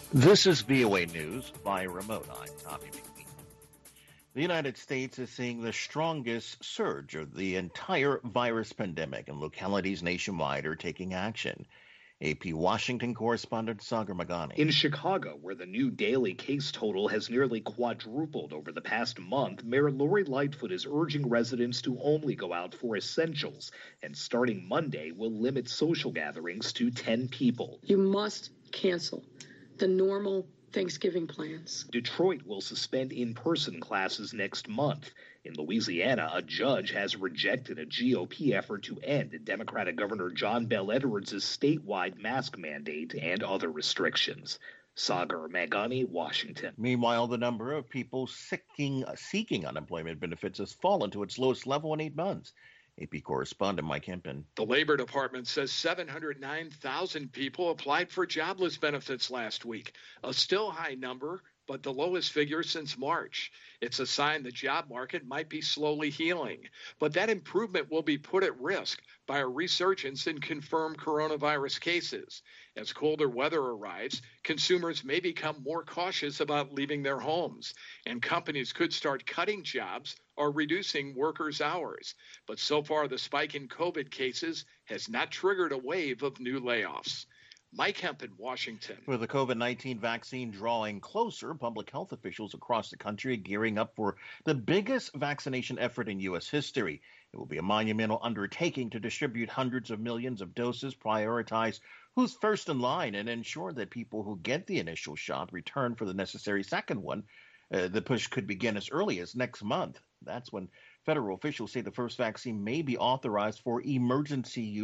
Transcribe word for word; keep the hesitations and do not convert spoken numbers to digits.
This is V O A News by remote. I'm Tommy McNeil. The United States is seeing the strongest surge of the entire virus pandemic, and localities nationwide are taking action. A P Washington correspondent Sagar Magani. In Chicago, where the new daily case total has nearly quadrupled over the past month, Mayor Lori Lightfoot is urging residents to only go out for essentials, and starting Monday will limit social gatherings to ten people. You must cancel the normal Thanksgiving plans. Detroit will suspend in-person classes next month. In Louisiana, a judge has rejected a G O P effort to end Democratic Governor John Bel Edwards' statewide mask mandate and other restrictions. Sagar Magani, Washington. Meanwhile, the number of people seeking, seeking unemployment benefits has fallen to its lowest level in eight months. A P correspondent Mike Hempen. The Labor Department says seven hundred nine thousand people applied for jobless benefits last week, a still high number, but the lowest figure since March. It's a sign the job market might be slowly healing, but that improvement will be put at risk by a resurgence in confirmed coronavirus cases. As colder weather arrives, consumers may become more cautious about leaving their homes, and companies could start cutting jobs or reducing workers' hours. But so far, the spike in COVID cases has not triggered a wave of new layoffs. Mike Hempen, Washington. With the COVID nineteen vaccine drawing closer, public health officials across the country are gearing up for the biggest vaccination effort in U S history. It will be a monumental undertaking to distribute hundreds of millions of doses, prioritize who's first in line, and ensure that people who get the initial shot return for the necessary second one. Uh, the push could begin as early as next month. That's when federal officials say the first vaccine may be authorized for emergency use